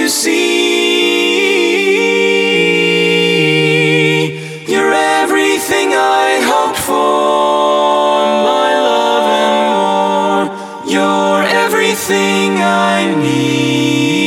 you see? You're everything I hoped for, my love and more. You're everything I need.